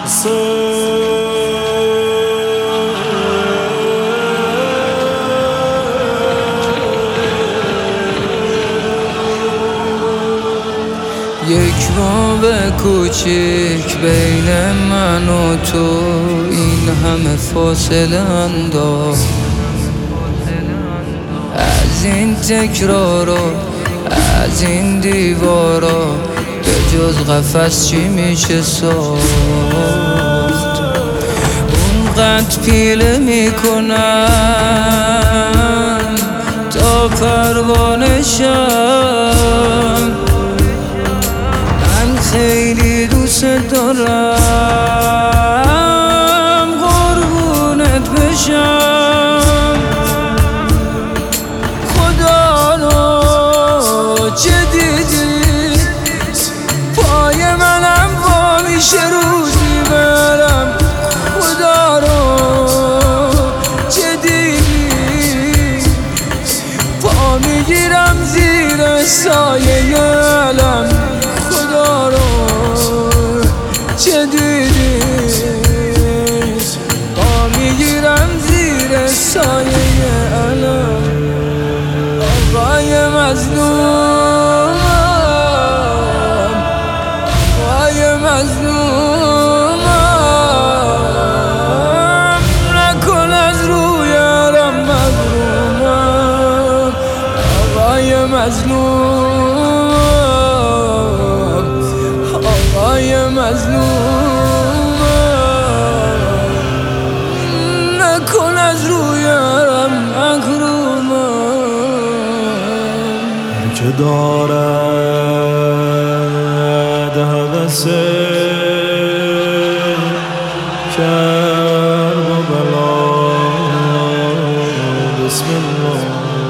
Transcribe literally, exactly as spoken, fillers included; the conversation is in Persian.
یک باب کوچیک بین من و تو این همه فاصله انداخت. از این تکرارا، از این دیوارا، به جز قفس چی میشه ساخت؟ اونقدر پیله میکنم تا پروانه شم. من خیلی دوست دارم قربونت بشم. خدا رو چه دیدی پای منم وا میشه روزی برم. خدا رو چه دیدی پا میگیرم زیر سایه علم. خدا رو چه دیدی پا میگیرم زیر سایه علم. آقای مظلومم، آقای مظلومم، نکن از روی علم محرومم. آقای مظلومم، آقای مظلومم، نکن از روی علم محرومم. که دارد هوس کرب و بلا، بسم الله.